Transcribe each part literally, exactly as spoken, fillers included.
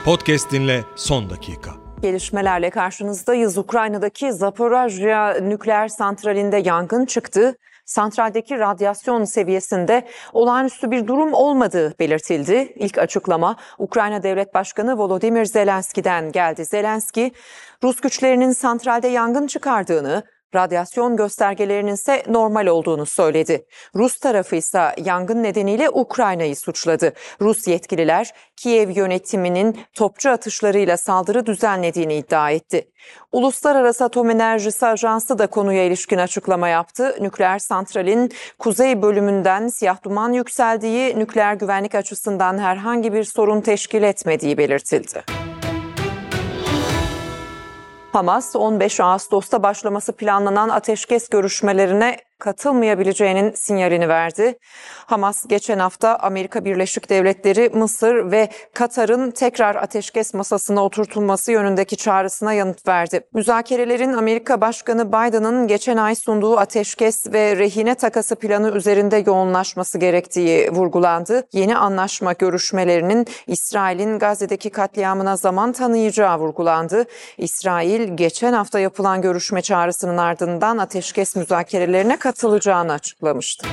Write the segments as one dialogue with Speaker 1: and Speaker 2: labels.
Speaker 1: Podcast dinle son dakika.
Speaker 2: Gelişmelerle karşınızdayız. Ukrayna'daki Zaporojye nükleer santralinde yangın çıktı. Santraldeki radyasyon seviyesinde olağanüstü bir durum olmadığı belirtildi. İlk açıklama Ukrayna Devlet Başkanı Volodymyr Zelenski'den geldi. Zelenski, Rus güçlerinin santralde yangın çıkardığını, radyasyon göstergelerinin ise normal olduğunu söyledi. Rus tarafı ise yangın nedeniyle Ukrayna'yı suçladı. Rus yetkililer Kiev yönetiminin topçu atışlarıyla saldırı düzenlediğini iddia etti. Uluslararası Atom Enerjisi Ajansı da konuya ilişkin açıklama yaptı. Nükleer santralin kuzey bölümünden siyah duman yükseldiği, nükleer güvenlik açısından herhangi bir sorun teşkil etmediği belirtildi. Hamas, on beş Ağustos'ta başlaması planlanan ateşkes görüşmelerine katılmayabileceğinin sinyalini verdi. Hamas geçen hafta Amerika Birleşik Devletleri, Mısır ve Katar'ın tekrar ateşkes masasına oturtulması yönündeki çağrısına yanıt verdi. Müzakerelerin Amerika Başkanı Biden'ın geçen ay sunduğu ateşkes ve rehine takası planı üzerinde yoğunlaşması gerektiği vurgulandı. Yeni anlaşma görüşmelerinin İsrail'in Gazze'deki katliamına zaman tanıyacağı vurgulandı. İsrail geçen hafta yapılan görüşme çağrısının ardından ateşkes müzakerelerine katılacağını açıklamıştı.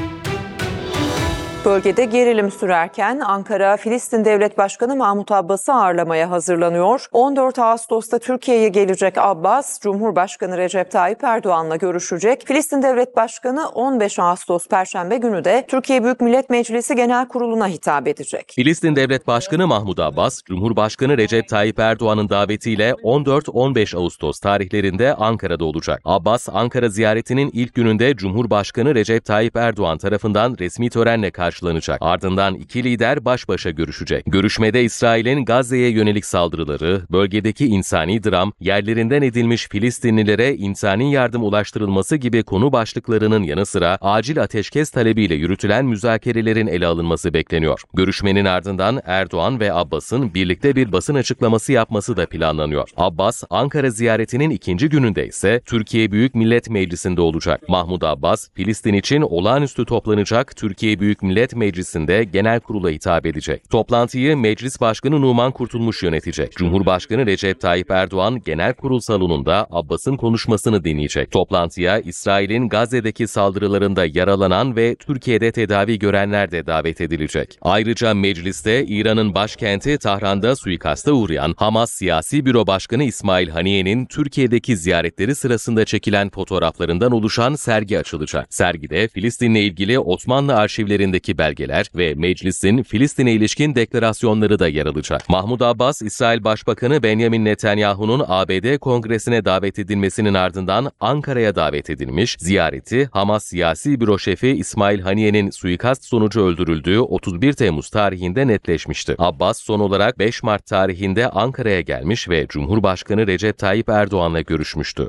Speaker 2: Bölgede gerilim sürerken Ankara, Filistin Devlet Başkanı Mahmut Abbas'ı ağırlamaya hazırlanıyor. on dört Ağustos'ta Türkiye'ye gelecek Abbas, Cumhurbaşkanı Recep Tayyip Erdoğan'la görüşecek. Filistin Devlet Başkanı on beş Ağustos Perşembe günü de Türkiye Büyük Millet Meclisi Genel Kurulu'na hitap edecek.
Speaker 3: Filistin Devlet Başkanı Mahmut Abbas, Cumhurbaşkanı Recep Tayyip Erdoğan'ın davetiyle on dört on beş Ağustos tarihlerinde Ankara'da olacak. Abbas, Ankara ziyaretinin ilk gününde Cumhurbaşkanı Recep Tayyip Erdoğan tarafından resmi törenle karşılanacak. Ardından iki lider baş başa görüşecek. Görüşmede İsrail'in Gazze'ye yönelik saldırıları, bölgedeki insani dram, yerlerinden edilmiş Filistinlilere insani yardım ulaştırılması gibi konu başlıklarının yanı sıra acil ateşkes talebiyle yürütülen müzakerelerin ele alınması bekleniyor. Görüşmenin ardından Erdoğan ve Abbas'ın birlikte bir basın açıklaması yapması da planlanıyor. Abbas, Ankara ziyaretinin ikinci gününde ise Türkiye Büyük Millet Meclisi'nde olacak. Mahmut Abbas, Filistin için olağanüstü toplanacak Türkiye Büyük Millet Meclisi'nde genel kurula hitap edecek. Toplantıyı Meclis Başkanı Numan Kurtulmuş yönetecek. Cumhurbaşkanı Recep Tayyip Erdoğan genel kurul salonunda Abbas'ın konuşmasını dinleyecek. Toplantıya İsrail'in Gazze'deki saldırılarında yaralanan ve Türkiye'de tedavi görenler de davet edilecek. Ayrıca mecliste İran'ın başkenti Tahran'da suikasta uğrayan Hamas Siyasi Büro Başkanı İsmail Haniye'nin Türkiye'deki ziyaretleri sırasında çekilen fotoğraflarından oluşan sergi açılacak. Sergide Filistin'le ilgili Osmanlı arşivlerindeki belgeler ve meclisin Filistin'e ilişkin deklarasyonları da yer alacak. Mahmut Abbas, İsrail Başbakanı Benjamin Netanyahu'nun A B D Kongresi'ne davet edilmesinin ardından Ankara'ya davet edilmiş, ziyareti Hamas Siyasi Büro Şefi İsmail Haniye'nin suikast sonucu öldürüldüğü otuz bir Temmuz tarihinde netleşmişti. Abbas son olarak beş Mart tarihinde Ankara'ya gelmiş ve Cumhurbaşkanı Recep Tayyip Erdoğan'la görüşmüştü.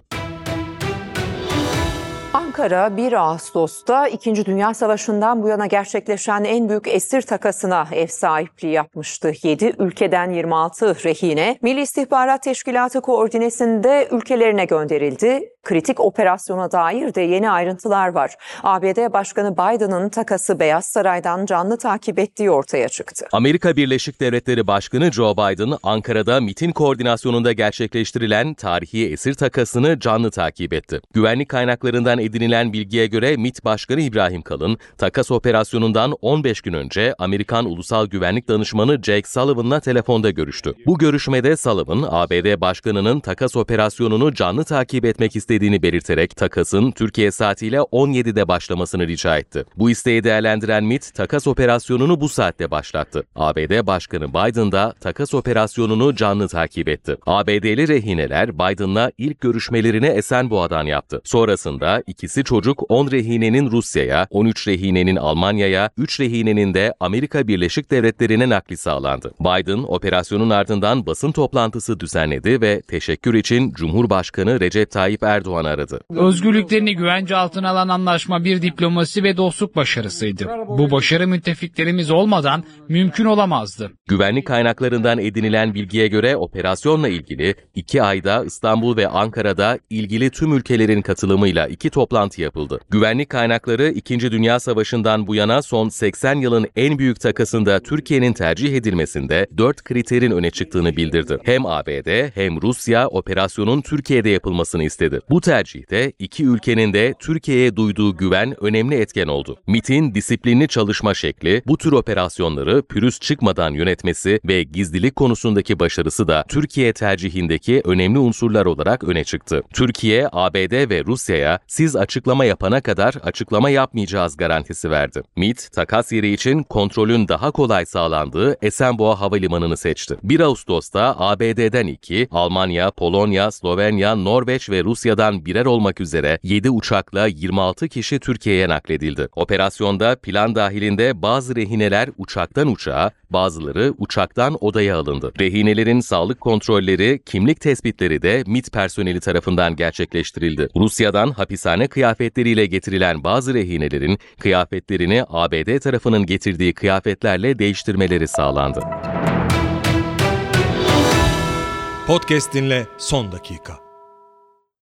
Speaker 2: Ankara bir Ağustos'ta İkinci Dünya Savaşı'ndan bu yana gerçekleşen en büyük esir takasına ev sahipliği yapmıştı. yedi ülkeden yirmi altı rehine Milli İstihbarat Teşkilatı koordinesinde ülkelerine gönderildi. Kritik operasyona dair de yeni ayrıntılar var. A B D Başkanı Biden'ın takası Beyaz Saray'dan canlı takip ettiği ortaya çıktı.
Speaker 3: Amerika Birleşik Devletleri Başkanı Joe Biden, Ankara'da MİT'in koordinasyonunda gerçekleştirilen tarihi esir takasını canlı takip etti. Güvenlik kaynaklarından edinilen bilgiye göre MİT Başkanı İbrahim Kalın, takas operasyonundan on beş gün önce Amerikan Ulusal Güvenlik Danışmanı Jake Sullivan'la telefonda görüştü. Bu görüşmede Sullivan, A B D Başkanı'nın takas operasyonunu canlı takip etmek istediğini belirterek takasın Türkiye saatiyle on yedide başlamasını rica etti. Bu isteği değerlendiren MİT, takas operasyonunu bu saatte başlattı. A B D Başkanı Biden da takas operasyonunu canlı takip etti. A B D'li rehineler Biden'la ilk görüşmelerini Esenboğa'dan yaptı. Sonrasında ikisi çocuk on rehinenin Rusya'ya, on üç rehinenin Almanya'ya, üç rehinenin de Amerika Birleşik Devletleri'ne nakli sağlandı. Biden, operasyonun ardından basın toplantısı düzenledi ve teşekkür için Cumhurbaşkanı Recep Tayyip Erdoğan aradı.
Speaker 4: Özgürlüklerini güvence altına alan anlaşma bir diplomasi ve dostluk başarısıydı. Bu başarı müttefiklerimiz olmadan mümkün olamazdı.
Speaker 3: Güvenlik kaynaklarından edinilen bilgiye göre operasyonla ilgili iki ayda İstanbul ve Ankara'da ilgili tüm ülkelerin katılımıyla iki toplantı toplantı yapıldı. Güvenlik kaynakları İkinci Dünya Savaşı'ndan bu yana son seksen yılın en büyük takasında Türkiye'nin tercih edilmesinde dört kriterin öne çıktığını bildirdi. Hem A B D hem Rusya operasyonun Türkiye'de yapılmasını istedi. Bu tercihte iki ülkenin de Türkiye'ye duyduğu güven önemli etken oldu. MİT'in disiplinli çalışma şekli, bu tür operasyonları pürüz çıkmadan yönetmesi ve gizlilik konusundaki başarısı da Türkiye tercihindeki önemli unsurlar olarak öne çıktı. Türkiye, A B D ve Rusya'ya siz açıklama yapana kadar açıklama yapmayacağız garantisi verdi. MİT, takas yeri için kontrolün daha kolay sağlandığı Esenboğa Havalimanı'nı seçti. bir Ağustos'ta A B D'den iki, Almanya, Polonya, Slovenya, Norveç ve Rusya'dan birer olmak üzere yedi uçakla yirmi altı kişi Türkiye'ye nakledildi. Operasyonda plan dahilinde bazı rehineler uçaktan uçağa, bazıları uçaktan odaya alındı. Rehinelerin sağlık kontrolleri, kimlik tespitleri de MİT personeli tarafından gerçekleştirildi. Rusya'dan hapishane kıyafetleriyle getirilen bazı rehinelerin kıyafetlerini A B D tarafının getirdiği kıyafetlerle değiştirmeleri sağlandı.
Speaker 1: Podcast dinle son dakika.